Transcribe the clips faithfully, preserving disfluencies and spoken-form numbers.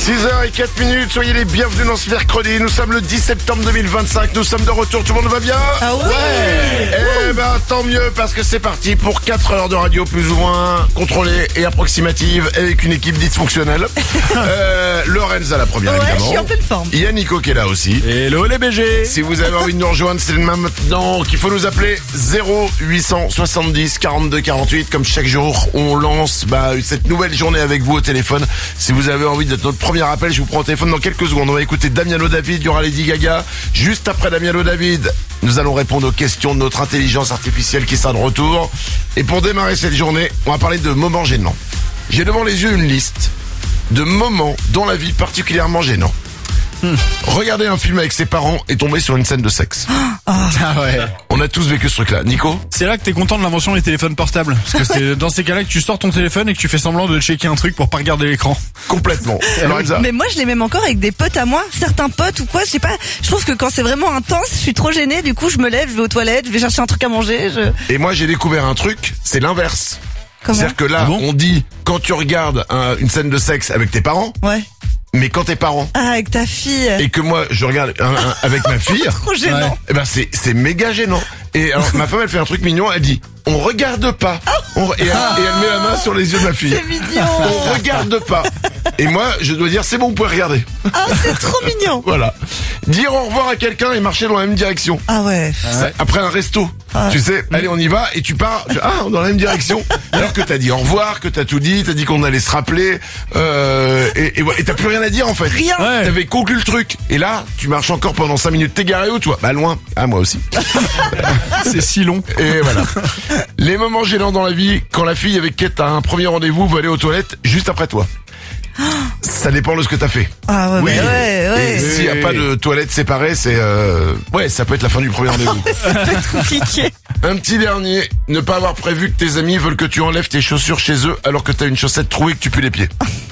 six heures zéro quatre minutes, soyez les bienvenus dans ce mercredi. Nous sommes le dix septembre deux mille vingt-cinq, nous sommes de retour, tout le monde va bien? Ah ouais, ouais. Eh ben tant mieux, parce que c'est parti pour quatre heures de radio plus ou moins contrôlée et approximative avec une équipe dysfonctionnelle. euh, Lorenza la première, ouais, évidemment. je suis en pleine forme. Il y a Nico qui est là aussi. Hello les B G. Si vous avez envie de nous rejoindre, c'est maintenant qu'il faut nous appeler zéro huit cent soixante-dix quarante-deux quarante-huit. Comme chaque jour, on lance bah, cette nouvelle journée avec vous au téléphone. Si vous avez envie d'être notre premier appel, je vous prends au téléphone dans quelques secondes. On va écouter Damiano David, il y aura Lady Gaga. Juste après Damiano David, nous allons répondre aux questions de notre intelligence artificielle qui sera de retour. Et pour démarrer cette journée, on va parler de moments gênants. J'ai devant les yeux une liste de moments dans la vie particulièrement gênants. Hmm. Regarder un film avec ses parents et tomber sur une scène de sexe. Oh. Ah ouais. On a tous vécu ce truc-là. Nico? C'est là que t'es content de l'invention des téléphones portables. Parce que c'est dans ces cas-là que tu sors ton téléphone et que tu fais semblant de checker un truc pour pas regarder l'écran. Complètement. Mais moi je l'ai même encore avec des potes à moi, certains potes ou quoi, je sais pas. Je trouve que quand c'est vraiment intense, je suis trop gênée. Du coup je me lève, je vais aux toilettes, je vais chercher un truc à manger. Je... Et moi j'ai découvert un truc, c'est l'inverse. Comment? C'est-à-dire que là, ah bon on dit quand tu regardes un, une scène de sexe avec tes parents. Ouais. Mais quand tes parents ah, avec ta fille et que moi je regarde un, un, avec ma fille, trop gênant. Ouais. Eh ben c'est c'est méga gênant. Et alors ma femme elle fait un truc mignon, elle dit on regarde pas. On, et, elle, et elle met la main sur les yeux de ma fille. C'est mignon. On regarde pas. Et moi je dois dire c'est bon, vous pouvez regarder. Ah c'est trop mignon. Voilà. Dire au revoir à quelqu'un et marcher dans la même direction. Ah ouais. Ça, après un resto. Ah. Tu sais, allez on y va et tu pars ah, dans la même direction. Alors que t'as dit au revoir, que t'as tout dit, t'as dit qu'on allait se rappeler euh, et, et, et t'as plus rien à dire en fait. Rien. Ouais. T'avais conclu le truc. Et là, tu marches encore pendant cinq minutes. T'es garé où toi? Bah loin. Ah moi aussi. C'est si long. Et voilà. Les moments gênants dans la vie, quand la fille avec qui t'as un premier rendez-vous veut aller aux toilettes juste après toi. Ça dépend de ce que t'as fait. Ah ouais, oui. ouais, ouais. Et s'il n'y a pas de toilettes séparées, c'est euh... ouais, ça peut être la fin du premier rendez-vous. Ça peut être compliqué. Un petit dernier, ne pas avoir prévu que tes amis veulent que tu enlèves tes chaussures chez eux alors que t'as une chaussette trouée et que tu pues les pieds.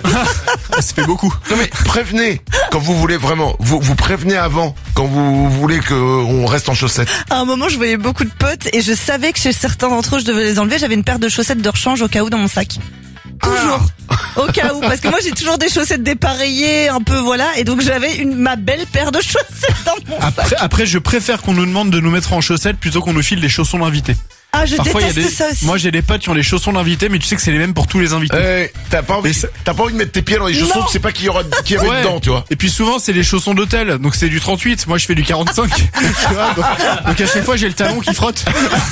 Ça fait beaucoup. Non mais prévenez quand vous voulez vraiment. Vous vous prévenez avant quand vous voulez qu'on reste en chaussettes. À un moment, je voyais beaucoup de potes et je savais que chez certains d'entre eux, je devais les enlever. J'avais une paire de chaussettes de rechange au cas où dans mon sac. Toujours. Ah. Au cas où. Parce que moi, j'ai toujours des chaussettes dépareillées, un peu, voilà. Et donc, j'avais une, ma belle paire de chaussettes dans mon après, sac. Après, je préfère qu'on nous demande de nous mettre en chaussettes plutôt qu'on nous file des chaussons d'invités. Ah, je Parfois, déteste y a des... ça aussi. Moi, j'ai des potes qui ont des chaussons d'invités, mais tu sais que c'est les mêmes pour tous les invités. Eh, t'as pas envie, ça... t'as pas envie de mettre tes pieds dans les chaussons, non. tu sais pas qui y aura, qui y avait ouais. dedans, tu vois. Et puis souvent, c'est les chaussons d'hôtel, donc c'est du trente-huit. Moi, je fais du quarante-cinq. Tu vois, donc, donc à chaque fois, j'ai le talon qui frotte.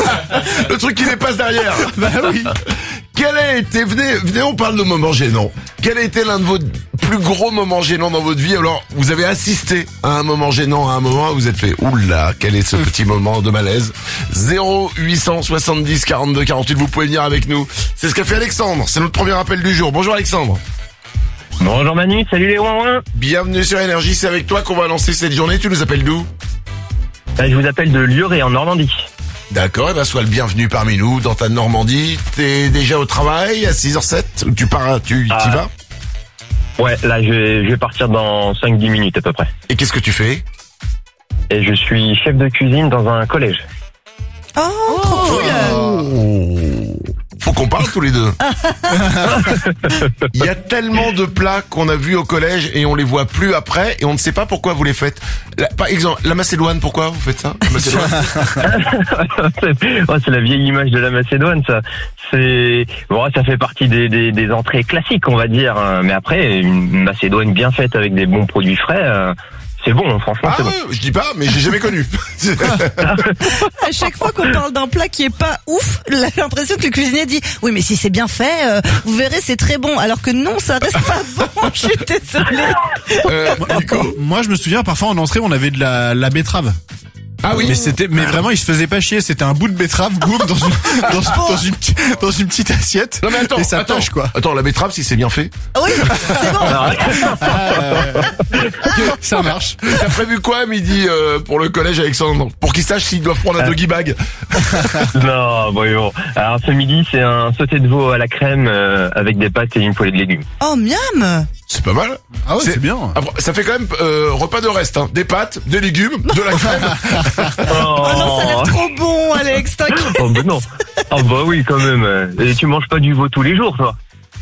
Le truc qui dépasse derrière. Bah oui. Quel a été, venez, venez, on parle de moments gênants. Quel a été l'un de vos plus gros moments gênants dans votre vie? Alors, vous avez assisté à un moment gênant, à un moment où vous êtes fait, oula, quel est ce petit moment de malaise? zéro huit cent soixante-dix quarante-deux quarante-huit, vous pouvez venir avec nous. C'est ce qu'a fait Alexandre, c'est notre premier appel du jour. Bonjour Alexandre. Bonjour Manu, salut les ouin-ouin. Bienvenue sur Énergie, c'est avec toi qu'on va lancer cette journée. Tu nous appelles d'où? Je vous appelle de Lioré en Normandie. D'accord, et ben sois le bienvenu parmi nous dans ta Normandie. T'es déjà au travail à six heures zéro sept? Tu pars, tu ah. t'y vas? Ouais, là je vais, je vais partir dans cinq dix minutes à peu près. Et qu'est-ce que tu fais? Et je suis chef de cuisine dans un collège. Oh, oh trop cool. Oh. Faut qu'on parle tous les deux. Il y a tellement de plats qu'on a vus au collège et on les voit plus après et on ne sait pas pourquoi vous les faites. La, par exemple, la Macédoine, pourquoi vous faites ça? La Macédoine. Oh, c'est la vieille image de la Macédoine, ça. C'est bon, ça fait partie des, des, des entrées classiques, on va dire. Mais après, une Macédoine bien faite avec des bons produits frais. Euh... C'est bon, franchement, ah c'est ouais, bon. Je dis pas, mais j'ai jamais connu. À chaque fois qu'on parle d'un plat qui est pas ouf, j'ai l'impression que le cuisinier dit « Oui, mais si c'est bien fait, euh, vous verrez, c'est très bon. » Alors que non, ça reste pas bon, je suis désolée. Euh, Nico? Moi, je me souviens, parfois en entrée, on avait de la, la betterave. Ah oui. Mais c'était, mais vraiment, il se faisait pas chier. C'était un bout de betterave, boum, dans une, dans, dans une, dans une petite assiette. Non mais attends, et ça attends, tâche, quoi. Attends, la betterave, si c'est bien fait. Oui, c'est bon. Euh, ça marche. T'as prévu quoi à midi euh, pour le collège Alexandre? Pour qu'ils sachent s'ils doivent prendre un doggy bag. Non, bon, bon. Alors ce midi, c'est un sauté de veau à la crème euh, avec des pâtes et une poêlée de légumes. Oh, miam. C'est pas mal. Ah ouais, c'est, c'est bien. Après, ça fait quand même euh, repas de reste, hein. Des pâtes, des légumes, de la crème. Oh, oh non, ça a l'air trop bon, Alex, t'inquiète. Oh bah non. Oh bah oui, quand même. Et tu manges pas du veau tous les jours, toi?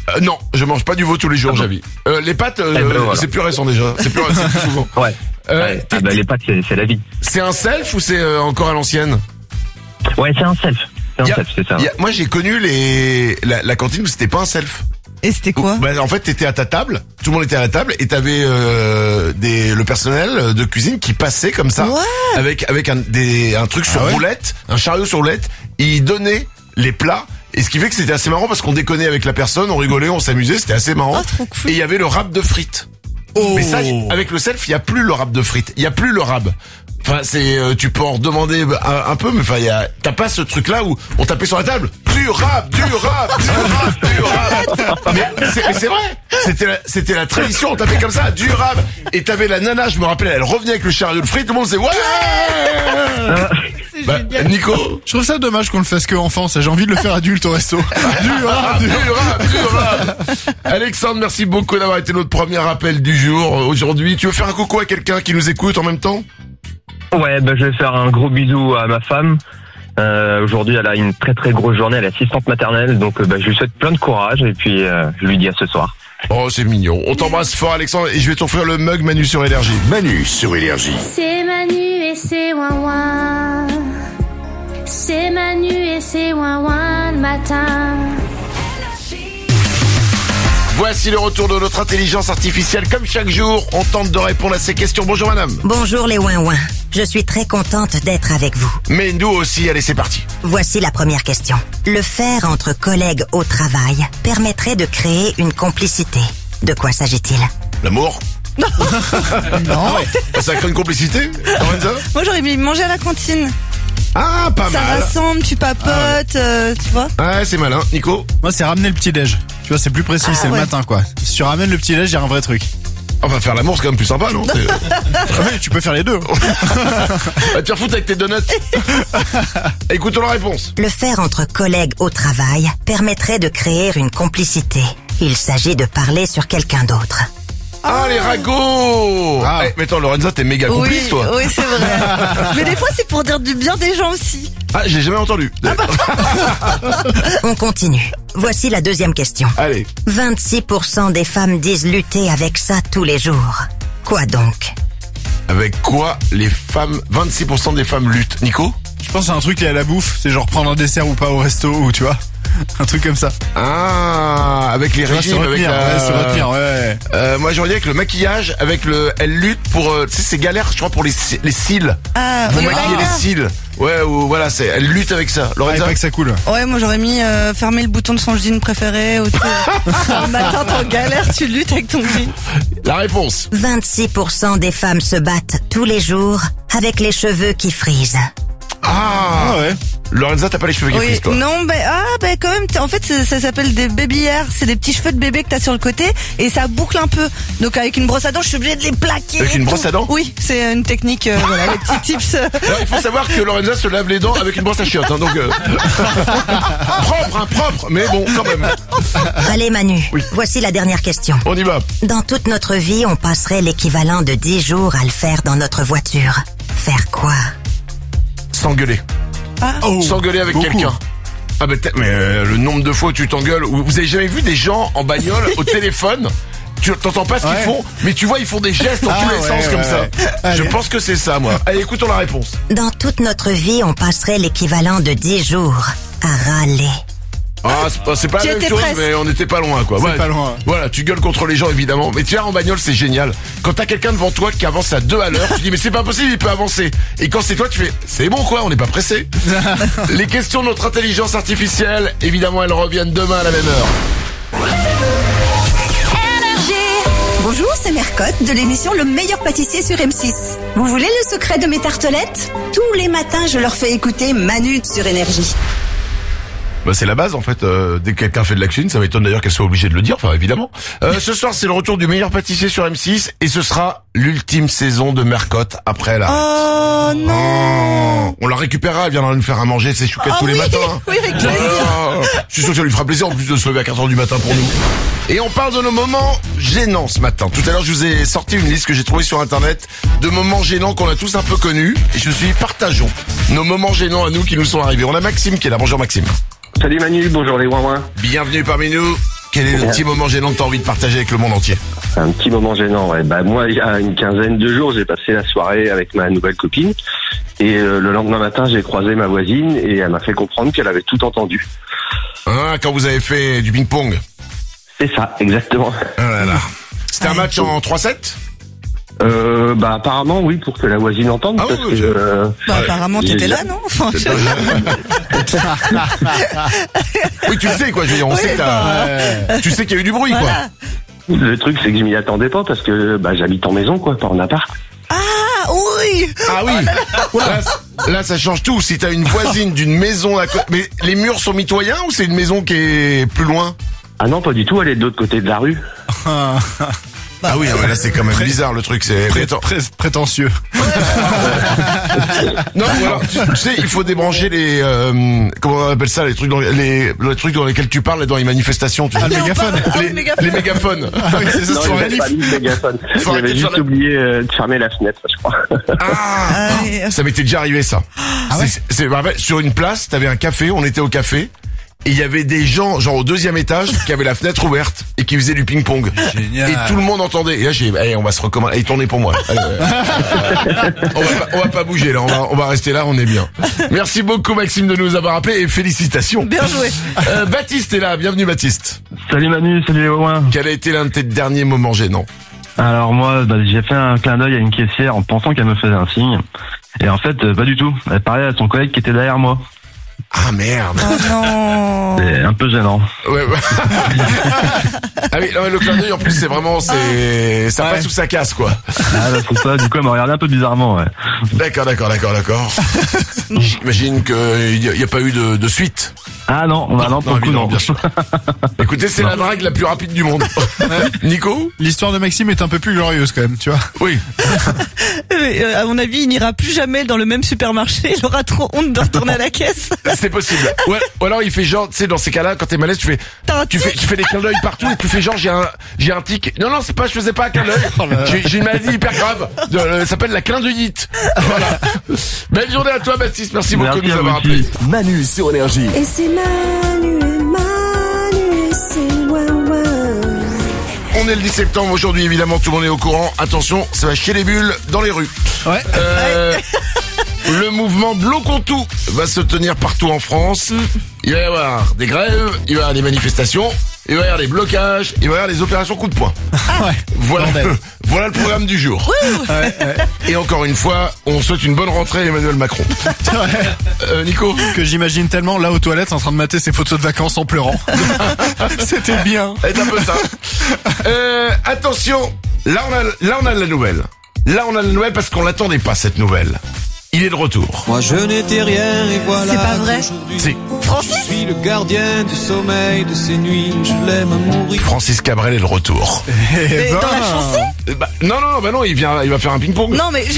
Euh, non, je mange pas du veau tous les jours, Ah bon. Javi. Euh, les pâtes, euh, Eh ben, voilà. c'est plus récent déjà. C'est plus récent, plus souvent. Ouais. Euh, ouais. t'es- Ah bah les pâtes, c'est, c'est la vie. c'est un self ou c'est euh, encore à l'ancienne? Ouais, c'est un self. C'est un Y a- self, c'est ça. Y a- Moi, j'ai connu les la, la cantine où c'était pas un self. Et c'était quoi? Bah, en fait, t'étais à ta table, tout le monde était à la table, et t'avais euh, des le personnel de cuisine qui passait comme ça, Ouais. avec avec un des un truc sur Ah ouais roulette, un chariot sur roulette. Il donnait les plats. Et ce qui fait que c'était assez marrant parce qu'on déconnait avec la personne, on rigolait, on s'amusait, c'était assez marrant. Oh, trop cool. Et il y avait le rab de frites. Oh. Mais ça, avec le self, il y a plus le rab de frites, il y a plus le rab. Enfin, c'est, euh, tu peux en redemander un, un peu, mais enfin, il y a, t'as pas ce truc-là où on tapait sur la table, du rab, du rab, du rab, du rab. Mais c'est, mais c'est vrai, c'était la, c'était la tradition, on tapait comme ça, du rab. Et t'avais la nana, je me rappelle, elle revenait avec le chariot de frites, tout le monde disait ouais. C'est Bah, génial. Nico. Je trouve ça dommage qu'on le fasse que enfant, ça. J'ai envie de le faire adulte au resto. Du Ah, rap, du du rap, du rap. Alexandre, merci beaucoup d'avoir été notre premier appel du jour euh, aujourd'hui. Tu veux faire un coucou à quelqu'un qui nous écoute en même temps? Ouais, bah je vais faire un gros bisou à ma femme. Euh, aujourd'hui, elle a une très très grosse journée, elle est assistante maternelle, donc euh, bah, je lui souhaite plein de courage et puis euh, je lui dis à ce soir. Oh, c'est mignon. On t'embrasse fort, Alexandre, et je vais t'offrir le mug Manu sur Énergie. Manu sur Énergie. C'est Manu et c'est ouin C'est Manu et c'est ouin le matin. Voici le retour de notre intelligence artificielle. Comme chaque jour, on tente de répondre à ces questions. Bonjour madame. Bonjour les ouin-ouin. Je suis très contente d'être avec vous. Mais nous aussi, allez, c'est parti. Voici la première question. Le faire entre collègues au travail permettrait de créer une complicité. De quoi s'agit-il? L'amour? Non. Ah, ça crée une complicité, Lorenza? Moi, j'aurais mis manger à la cantine. Ah, pas Ça mal. rassemble, tu papotes, euh, tu vois. Ouais, c'est malin. Nico? Moi, c'est ramener le petit-déj. Tu vois, c'est plus précis, Ah, c'est ouais. le matin, quoi. Si tu ramènes le petit-déj, il y a un vrai truc. On va faire l'amour, c'est quand même plus sympa, non? C'est- Ouais, tu peux faire les deux. Va te faire foutre avec tes donuts. Écoutons la réponse. Le faire entre collègues au travail permettrait de créer une complicité. Il s'agit de parler sur quelqu'un d'autre. Ah, les ragots. Ah. Eh, mais attends, Lorenza, t'es méga Oui, complice, toi. oui, c'est vrai. Mais des fois, c'est pour dire du bien des gens aussi. Ah, j'ai jamais entendu. On continue. Voici la deuxième question. Allez. vingt-six pour cent des femmes disent lutter avec ça tous les jours. Quoi donc? Avec quoi les femmes, vingt-six pour cent des femmes luttent? Nico? Je pense à un truc lié à la bouffe. C'est genre prendre un dessert ou pas au resto, ou tu vois. Un truc comme ça. Ah, avec les Tu vois, se régimes, avec retenir, la... ouais, se retenir, ouais. Euh, moi j'aurais dit avec le maquillage, avec le, elle lutte pour, euh, tu sais, c'est galère, je crois, pour les, ci- les cils. Ah, Vous oui, maquillez voilà. les cils. Ouais, ou voilà, c'est, elle lutte avec ça. Ouais, Lorenza? pas que ça coule. Ouais, moi j'aurais mis euh, fermer le bouton de son jean préféré. Ou tu sais, le matin, t'es en galère, tu luttes avec ton jean. La réponse. vingt-six pour cent des femmes se battent tous les jours avec les cheveux qui frisent. Ah, Ah ouais. Lorenza, t'as pas les cheveux qui Oui, frisent, toi? non, bah, ah, bah, quand même, t- en fait, ça, ça s'appelle des baby hairs. C'est des petits cheveux de bébé que t'as sur le côté et ça boucle un peu. Donc, avec une brosse à dents, je suis obligée de les plaquer. Avec et une tout. brosse à dents? Oui, c'est une technique, euh, voilà, les petits tips. euh. Alors, il faut savoir que Lorenza se lave les dents avec une brosse à chiottes, hein, donc, euh... propre, hein, propre, mais bon, quand même. Allez Manu, voici la dernière question. On y va. Dans toute notre vie, on passerait l'équivalent de dix jours à le faire dans notre voiture. Faire quoi? S'engueuler. Oh, S'engueuler avec beaucoup. quelqu'un. Ah bah, t'as- mais euh, le nombre de fois où tu t'engueules, ou vous avez jamais vu des gens en bagnole au téléphone? Tu t'entends pas ce qu'ils Ouais. font, mais tu vois, ils font des gestes dans Ah tous les ouais, sens ouais, comme ouais. ça. Je Allez. pense que c'est ça, moi. Allez, écoutons la réponse. Dans toute notre vie, on passerait l'équivalent de dix jours à râler. Ah, c'est pas, c'est pas Tu la même étais chose, presque. mais on était pas loin, quoi. C'est pas loin. Voilà, tu gueules contre les gens, évidemment. Mais tu vois, en bagnole, c'est génial. Quand t'as quelqu'un devant toi qui avance à deux à l'heure, tu dis, mais c'est pas possible, il peut avancer. Et quand c'est toi, tu fais, c'est bon, quoi, on n'est pas pressé. Les questions de notre intelligence artificielle, évidemment, elles reviennent demain à la même heure. Bonjour, c'est Mercotte de l'émission Le meilleur pâtissier sur M six. Vous voulez le secret de mes tartelettes? Tous les matins, je leur fais écouter Manu sur Énergie. Bah, c'est la base, en fait. Euh, dès que quelqu'un fait de la cuisine, ça m'étonne d'ailleurs qu'elle soit obligée de le dire, enfin, évidemment. Euh, ce soir, c'est le retour du meilleur pâtissier sur M six, et ce sera l'ultime saison de Mercotte après la... Oh non. On la récupérera, elle viendra nous faire à manger ses chouquettes Ah tous les oui, matins. hein. oui, avec plaisir. Ah, je suis sûr que ça lui fera plaisir en plus de se lever à quatre heures du matin pour nous. Et on parle de nos moments gênants ce matin. Tout à l'heure, je vous ai sorti une liste que j'ai trouvée sur internet de moments gênants qu'on a tous un peu connus. Et je me suis dit, partageons nos moments gênants à nous qui nous sont arrivés. On a Maxime qui est là. Bonjour Maxime. Salut Manu, bonjour les ouin Bienvenue parmi nous. Quel est le petit moment gênant que t'as envie de partager avec le monde entier? Un petit moment gênant, ouais. Bah moi, il y a une quinzaine de jours, j'ai passé la soirée avec ma nouvelle copine. Et euh, le lendemain matin, j'ai croisé ma voisine et elle m'a fait comprendre qu'elle avait tout entendu. Ah, quand vous avez fait du ping-pong. C'est ça, exactement. Ah là là. C'était un match en trois sept? Euh, bah apparemment oui, pour que la voisine entende. Ah parce oui, que, je- euh, Bah, apparemment, j'ai- t'étais là, non? Enfin, je- Oui, tu le sais quoi, je veux dire, on Oui, sait que t'as... Tu sais qu'il y a eu du bruit Voilà. quoi. Le truc, c'est que je m'y attendais pas parce que bah, j'habite en maison, quoi, pas en appart. Ah oui. Ah oui. Là, c- là, ça change tout. Si t'as une voisine d'une maison à côté... Mais les murs sont mitoyens ou c'est une maison qui est plus loin? Ah non, pas du tout, elle est de l'autre côté de la rue. Ah oui, non, mais là c'est quand même bizarre le truc. C'est Pré- Attends. pré- prétentieux. Non, ou alors, tu, tu sais, il faut débrancher les euh, comment on appelle ça, les trucs dans les, les, les trucs dans lesquels tu parles dans les manifestations. Tu sais. Ah, le mégaphone. Ah, le les, mégaphone. les mégaphones. Ah oui, c'est ça, Non, sur il la avait lif. pas mis le mégaphone. Faut arrêter J'avais de juste faire la- oublié euh, de fermer la fenêtre, je crois. Ah, Ah, oui. ça m'était déjà arrivé ça. ouais C'est- c'est, bah, bah, sur une place, t'avais un café, on était au café. Et il y avait des gens, genre au deuxième étage, qui avaient la fenêtre ouverte et qui faisaient du ping-pong. Génial. Et tout le monde entendait. Et là, j'ai, allez, on va se recommander. Allez, tournez pour moi. Allez, ouais. on, va pas, on va pas bouger là. On va, on va rester là. On est bien. Merci beaucoup Maxime de nous avoir appelé et félicitations. Bien joué. Euh, Baptiste est là. Bienvenue Baptiste. Salut Manu, salut les Wawins. Quel a été l'un de tes derniers moments gênants? Alors moi, bah, j'ai fait un clin d'œil à une caissière en pensant qu'elle me faisait un signe. Et en fait, euh, pas du tout. Elle parlait à son collègue qui était derrière moi. Ah merde. Oh non. C'est un peu gênant. Ouais, ouais. Ah oui, non, mais le clin d'œil en plus c'est vraiment c'est ça Ouais. passe ou ça casse quoi. Ah bah, c'est ça, du coup elle m'a regardé un peu bizarrement, ouais. D'accord, d'accord, d'accord, d'accord. J'imagine qu'il n'y a, y a pas eu de, de suite. Ah non, bah, non, pour le coup évidemment, non. bien sûr. Écoutez, c'est la drague la plus rapide du monde. Nico? L'histoire de Maxime est un peu plus glorieuse quand même, tu vois. Oui. Mais, euh, à mon avis, il n'ira plus jamais dans le même supermarché. Il aura trop honte de retourner à la caisse. C'est possible. Ou, ou alors il fait genre, tu sais, dans ces cas-là, quand t'es malaise, tu fais, T'as un tu fais, tic. tu fais des clins d'œil partout et tu fais genre, j'ai un, j'ai un tic. Non, non, c'est pas, je faisais pas un clin Oh d'œil. J'ai, j'ai une maladie hyper grave. De- euh, ça s'appelle la clin d'œillite. Voilà. Belle journée à toi, Baptiste. Merci beaucoup Merci de nous à avoir vous appelés. aussi. Manu sur Énergie. Et c'est Manu, et Manu, et c'est Wawa. On est le dix septembre aujourd'hui, évidemment, tout le monde est au courant. Attention, ça va chier les bulles dans les rues. Ouais. Euh, le mouvement Bloquons tout va se tenir partout en France. Il va y avoir des grèves, il va y avoir des manifestations, il va y avoir des blocages, il va y avoir des opérations coup de poing. Ouais. Voilà, Bordel. voilà le programme du jour. Ouais, ouais. Et encore une fois, on souhaite une bonne rentrée à Emmanuel Macron. Euh, Nico? Que j'imagine tellement là aux toilettes en train de mater ses photos de vacances en pleurant. C'était bien. C'est un peu ça. Euh, attention, là on a, là on a la nouvelle. Là on a la nouvelle parce qu'on l'attendait pas cette nouvelle. Il est de retour. Moi je n'étais rien et voilà. C'est pas vrai. qu'aujourd'hui, Si. Francis. Je suis le gardien du sommeil de ces nuits, je l'aime à mourir. Francis Cabrel est de retour. Eh Mais ben, dans la chanson? Euh, bah, non, non, bah non, il vient, il va faire un ping-pong. Non, mais je,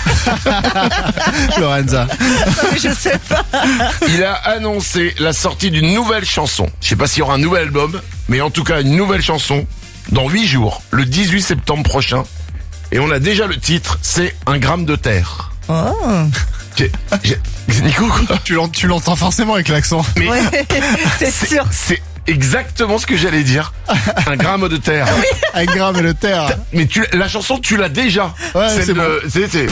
Lorenza. non, mais je sais pas. Il a annoncé la sortie d'une nouvelle chanson. Je sais pas s'il y aura un nouvel album, mais en tout cas une nouvelle chanson dans huit jours, le dix-huit septembre prochain. Et on a déjà le titre, c'est Un gramme de terre. Oh. J'ai- j'ai- Nico, quoi. Tu l'ent- tu l'entends forcément avec l'accent. Mais Ouais, c'est sûr. c'est exactement ce que j'allais dire. Un gramme de terre. Avec gramme et le terre. Mais tu, la chanson, tu l'as déjà. Ouais, Celle c'est de- bon. c'est- c'est-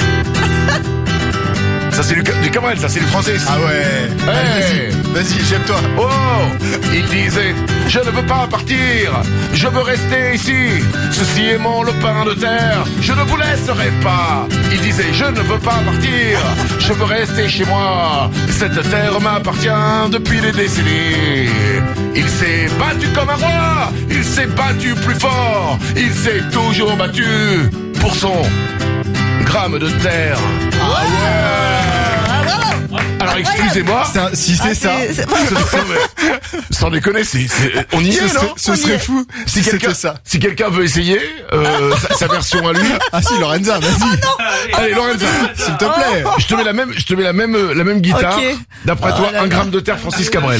Ça c'est du, du Cabrel, ça c'est du français. Ah ouais. Hey. Vas-y, vas-y, jette-toi. Oh, il disait, je ne veux pas partir, je veux rester ici. Ceci est mon lopin de terre, je ne vous laisserai pas. Il disait, je ne veux pas partir, je veux rester chez moi. Cette terre m'appartient depuis des décennies. Il s'est battu comme un roi, il s'est battu plus fort, il s'est toujours battu pour son gramme de terre. Ah ouais. Alors excusez-moi. Ça, si c'est Ah, ça, c'est- c'est- Non, mais, sans déconner, c'est, c'est- on y ce est, serait, non ce On y serait est. fou Si si quelqu'un, c'était ça. si quelqu'un veut essayer euh, sa, sa version à lui, Ah si, Lorenza, vas-y. allez Lorenza, S'il te plaît. je te mets la même, je te mets la même, la même guitare. Ok. D'après Oh toi, là un là. gramme de terre, Francis Cabrel.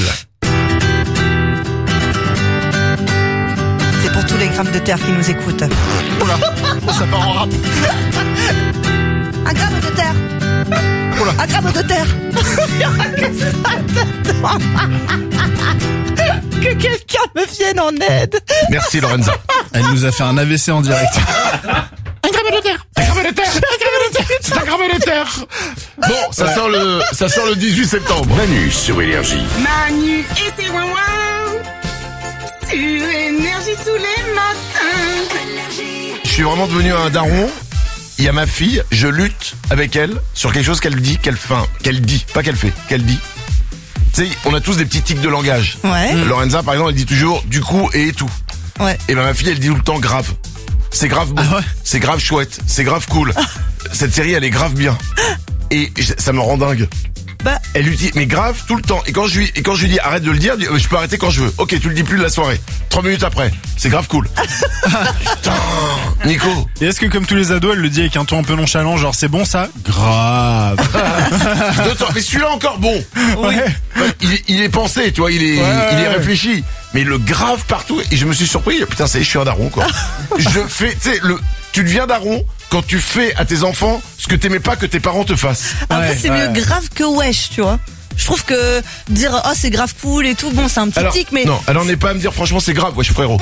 C'est pour tous les grammes de terre qui nous écoutent. Oula, ça part en rap. Un gramme de terre. Un gramme de terre. Il y aura que ça dedans. que quelqu'un me vienne en aide. Merci Lorenza. Elle nous a fait un A V C en direct. Un gramme de terre. Un gramme de terre. Un gramme de terre. C'est un gramme de terre. Bon, ça sort le, ça sort le dix-huit septembre. Manu sur Énergie. Manu et ses ouin sur Énergie tous les matins. Je suis vraiment devenu un daron. Il y a ma fille, je lutte avec elle sur quelque chose qu'elle dit, qu'elle fait, qu'elle dit, pas qu'elle fait, qu'elle dit. Tu sais, on a tous des petits tics de langage. Ouais. Lorenza, par exemple, elle dit toujours du coup et tout. Ouais. Et ben ma fille, elle dit tout le temps grave. C'est grave bon. Ah ouais. C'est grave chouette. C'est grave cool. Cette série, elle est grave bien. Et j- ça me rend dingue. Bah, Elle lui dit, mais grave, tout le temps. Et quand je lui, et quand je lui dis, arrête de le dire, elle dit, je peux arrêter quand je veux. Ok, tu le dis plus de la soirée. Trois minutes après. C'est grave cool. Putain. Nico. Et est-ce que comme tous les ados, elle le dit avec un ton un peu nonchalant, genre c'est bon ça? Grave. Deux temps. Mais celui-là encore bon. Ouais. Il, est- il est pensé, tu vois, il est, Ouais, il est ouais. réfléchi. Mais le grave partout. Et je me suis surpris. Putain, ça y est, je suis un daron, quoi. Je fais, tu sais, le, tu deviens daron quand tu fais à tes enfants ce que t'aimais pas que tes parents te fassent. après Ouais, c'est ouais. mieux grave que wesh, tu vois. Je trouve que dire oh c'est grave cool et tout, bon c'est un petit Alors, tic, mais non, alors n'est pas à me dire franchement c'est grave, wesh frérot.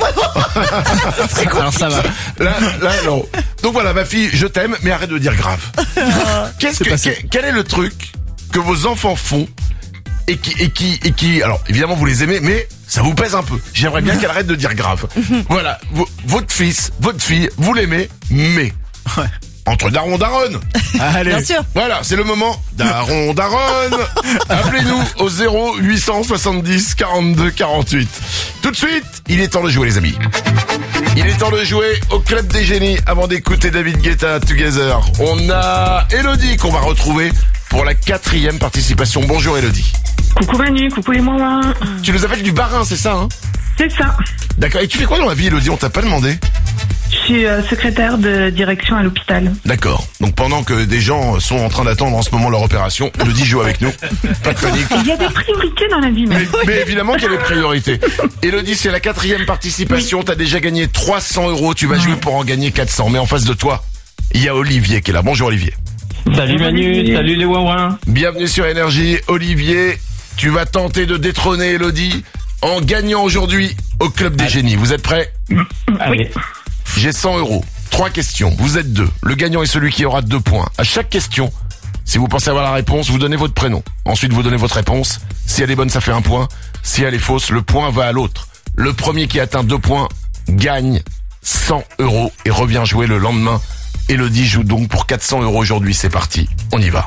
Alors ça va. Là, là, non. Donc voilà, ma fille, je t'aime, mais arrête de dire grave. Qu'est-ce C'est que, passé. quel, quel est le truc que vos enfants font et qui, et qui, et qui, alors évidemment vous les aimez, mais ça vous pèse un peu. J'aimerais bien qu'elle arrête de dire grave. Voilà, vo- votre fils, votre fille, vous l'aimez, mais Ouais. entre daron daronne. Allez. bien sûr. Voilà, c'est le moment. Daron, daronne. Appelez-nous au zéro huit cent soixante-dix quarante-deux quarante-huit. Tout de suite, il est temps de jouer les amis. Il est temps de jouer au Club des Génies avant d'écouter David Guetta Together. On a Elodie qu'on va retrouver pour la quatrième participation. Bonjour Elodie. Coucou Manu, coucou les moins. Tu nous appelles du Barin, c'est ça hein? C'est ça. D'accord, et tu fais quoi dans la vie Elodie? On t'a pas demandé. Je suis euh, secrétaire de direction à l'hôpital. D'accord, donc pendant que des gens sont en train d'attendre en ce moment leur opération, Elodie joue avec nous. Pas de panique. Il y a des priorités dans la vie, Mais, Manu. mais évidemment qu'il y a des priorités. Elodie, c'est la quatrième participation. T'as déjà gagné trois cents euros. Tu vas jouer pour en gagner quatre cents. Mais en face de toi, il y a Olivier qui est là. Bonjour Olivier. Salut Manu, salut les ouin. Bienvenue sur Énergie. Olivier, tu vas tenter de détrôner Elodie en gagnant aujourd'hui au Club des Génies. Vous êtes prêts? Allez. J'ai cent euros. Trois questions. Vous êtes deux. Le gagnant est celui qui aura deux points. À chaque question, si vous pensez avoir la réponse, vous donnez votre prénom. Ensuite, vous donnez votre réponse. Si elle est bonne, ça fait un point. Si elle est fausse, le point va à l'autre. Le premier qui atteint deux points gagne cent euros et revient jouer le lendemain. Elodie joue donc pour quatre cents euros aujourd'hui. C'est parti. On y va.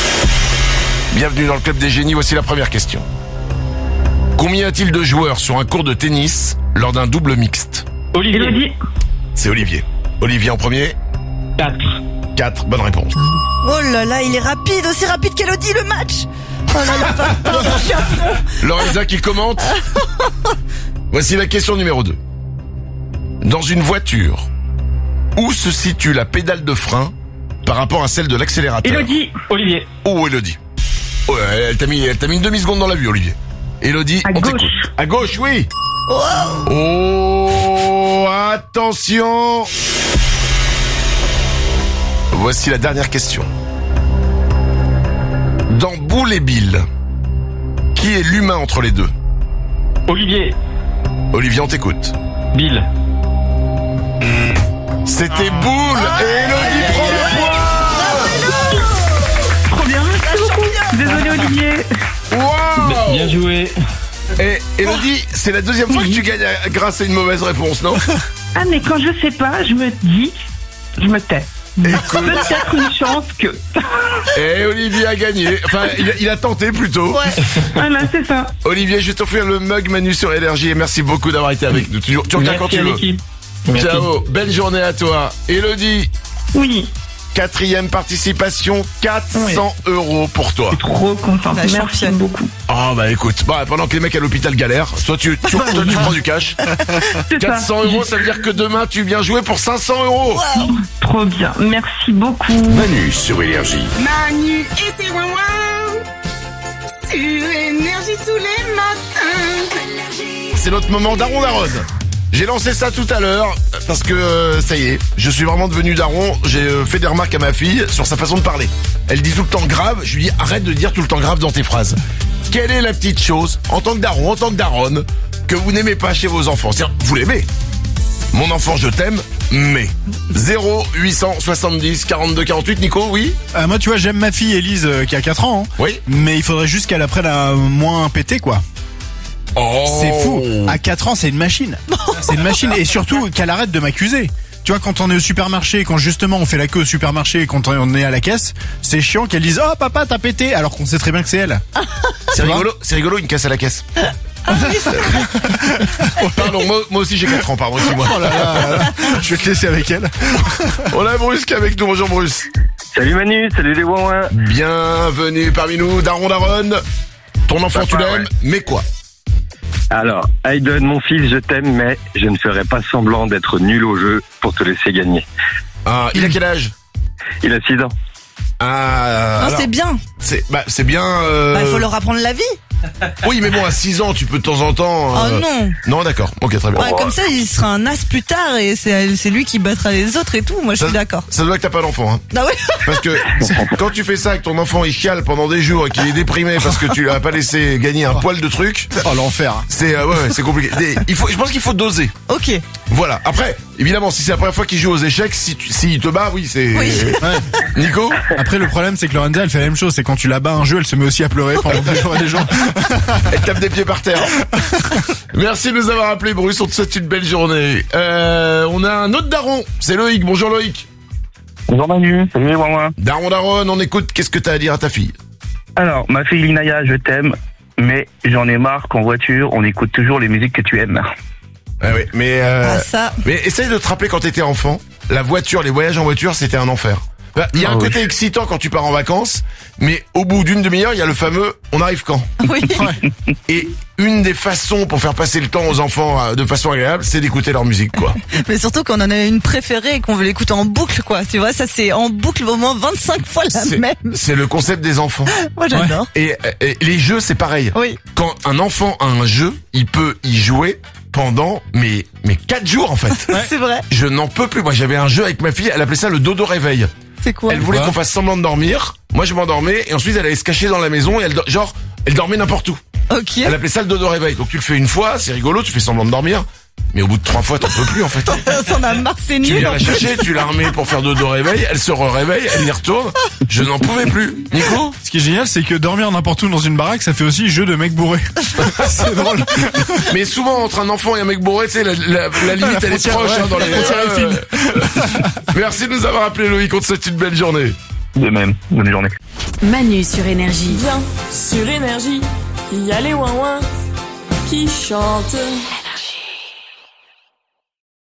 Bienvenue dans le Club des Génies. Voici la première question. Combien y a-t-il de joueurs sur un cours de tennis lors d'un double mixte? Olivier. Elodie, C'est Olivier. Olivier en premier. quatre. quatre. Bonne réponse. Oh là là, il est rapide, aussi rapide qu'Elodie le match. Oh là là, pa- pardon, je suis à fond. Lorenza qui commente. Voici la question numéro deux. Dans une voiture, où se situe la pédale de frein par rapport à celle de l'accélérateur? Elodie, Olivier. Oh, Elodie. Oh, elle, elle t'a mis, elle t'a mis une demi-seconde dans la vue, Olivier. Elodie, À on gauche. t'écoute. À gauche, oui. Oh, attention. Voici la dernière question. Dans Boule et Bill, qui est l'humain entre les deux? Olivier. Olivier, on t'écoute. Bill. C'était Boule et Elodie prend le point. trop bien, merci beaucoup. Désolé Olivier. Wow. Bien joué. Et Elodie, c'est la deuxième fois que tu gagnes à- grâce à une mauvaise réponse, non? Ah mais quand je sais pas, je me dis, je me tais. Écoute, Peut-être une chance que. et Olivier a gagné. Enfin, il a, il a tenté plutôt. Voilà, c'est ça. Olivier, je vais t'offrir le mug Manu sur Énergie et merci beaucoup d'avoir été avec nous. Tu, tu reviens quand Merci tu à veux. l'équipe. Merci. Ciao, belle journée à toi. Elodie, Oui, quatrième participation, quatre cents euros pour toi. trop contente. La Merci championne. beaucoup. Oh bah écoute, bah, pendant que les mecs à l'hôpital galèrent, toi tu, tu, toi, tu prends du cash. C'est quatre ça. cents euros, ça veut dire que demain tu viens jouer pour cinq cents euros. Trop bien. Merci beaucoup. Manu sur Énergie. Manu et ses ouin sur Énergie tous les matins. C'est notre moment daron daronne. J'ai lancé ça tout à l'heure parce que euh, ça y est, je suis vraiment devenu daron. J'ai euh, fait des remarques à ma fille sur sa façon de parler. Elle dit tout le temps grave, je lui dis arrête de dire tout le temps grave dans tes phrases. Quelle est la petite chose, en tant que daron, en tant que daronne, que vous n'aimez pas chez vos enfants. C'est-à-dire, vous l'aimez. Mon enfant, je t'aime, mais zéro huit cent soixante-dix quarante-deux quarante-huit. Nico, oui? Euh, moi, tu vois, j'aime ma fille Élise euh, qui a quatre ans. Hein, Oui. mais il faudrait juste qu'elle apprenne à moins péter, quoi. Oh. C'est fou. À quatre ans, c'est une machine. C'est une machine. Et surtout, qu'elle arrête de m'accuser. Tu vois, quand on est au supermarché, quand justement on fait la queue au supermarché, quand on est à la caisse, c'est chiant qu'elle dise « Oh papa, t'as pété !» alors qu'on sait très bien que c'est elle. C'est rigolo, c'est rigolo, une caisse à la caisse. Pardon, moi, moi aussi j'ai quatre ans, pardon, excuse-moi. Oh là là, là, là. Je vais te laisser avec elle. On a Bruce qui est avec nous, bonjour Bruce. Salut Manu, salut les ouin-ouin. Bienvenue parmi nous, Daron Daron. Ton enfant, Papa, tu l'aimes, ouais. mais quoi? Alors, Hayden, mon fils, je t'aime, mais je ne ferai pas semblant d'être nul au jeu pour te laisser gagner. Ah, il a quel âge? Il a six ans. Ah, Non, alors, c'est bien. c'est, bah, c'est bien. Euh... Bah, il faut leur apprendre la vie. Oui, mais bon, à six ans, tu peux de temps en temps. Oh euh, non. Non, d'accord. Ok, très bien. Ouais, comme ça, il sera un as plus tard et c'est c'est lui qui battra les autres et tout. Moi, je Ça- suis d'accord. Ça doit que t'as pas d'enfant, hein. Ah ouais. Parce que quand tu fais ça avec ton enfant, il chiale pendant des jours et qu'il est déprimé parce que tu lui as pas laissé gagner un poil de trucs. Oh l'enfer. C'est euh, ouais, ouais, c'est compliqué. Des- Il faut, je pense qu'il faut doser. Ok. Voilà. Après, évidemment, si c'est la première fois qu'il joue aux échecs, si tu, s'il te bat, oui, c'est. Oui. Ouais. Nico. Après, le problème, c'est que Lorenza, elle fait la même chose. C'est quand tu la bats un jeu, elle se met aussi à pleurer pendant des jours et des jours. Elle tape des pieds par terre. Merci de nous avoir appelé, Bruce. On te souhaite une belle journée. Euh, on a un autre daron. C'est Loïc. Bonjour Loïc. Bonjour Manu, salut les ouin-ouin. Daron Daron, on écoute. Qu'est-ce que t'as à dire à ta fille? Alors, ma fille Linaya, je t'aime, mais j'en ai marre qu'en voiture, on écoute toujours les musiques que tu aimes. Ah oui, mais euh, Ah, ça. mais essaye de te rappeler quand t'étais enfant. La voiture, les voyages en voiture, c'était un enfer. Bah, Il y a Ah un oui. côté excitant quand tu pars en vacances, mais au bout d'une demi-heure, il y a le fameux « on arrive quand ?» Oui. Et une des façons pour faire passer le temps aux enfants euh, de façon agréable, c'est d'écouter leur musique, quoi. Mais surtout qu'on en a une préférée et qu'on veut l'écouter en boucle, quoi. Tu vois, ça c'est en boucle au moins vingt-cinq fois la C'est même. c'est le concept des enfants. Moi, j'adore. Et, et les jeux, c'est pareil. Oui. Quand un enfant a un jeu, il peut y jouer pendant mais mais quatre jours en fait. C'est vrai. Je n'en peux plus. Moi, j'avais un jeu avec ma fille. Elle appelait ça le dodo réveil. C'est quoi? Elle voulait Quoi qu'on fasse semblant de dormir. Moi, je m'endormais et ensuite elle allait se cacher dans la maison et elle do- genre elle dormait n'importe où. Ok. Elle appelait ça le dodo réveil. Donc tu le fais une fois, c'est rigolo, tu fais semblant de dormir. Mais au bout de trois fois, t'en peux plus en fait. Ça en a marre, c'est Tu nul. viens en la plus. chercher, tu la remets pour faire dodo réveil, elle se réveille, elle y retourne. Je n'en pouvais plus. Nico? Ce qui est génial, c'est que dormir n'importe où dans une baraque, ça fait aussi jeu de mec bourré. C'est drôle. Mais souvent entre un enfant et un mec bourré, tu sais, la, la, la limite La elle est frontière, proche ouais, hein, dans la les frontière est fine. Merci de nous avoir appelé Loïc, on te souhaite une belle journée. De même, bonne journée. Manu sur Énergie. Viens sur Énergie, il y a les ouin-ouin qui chantent.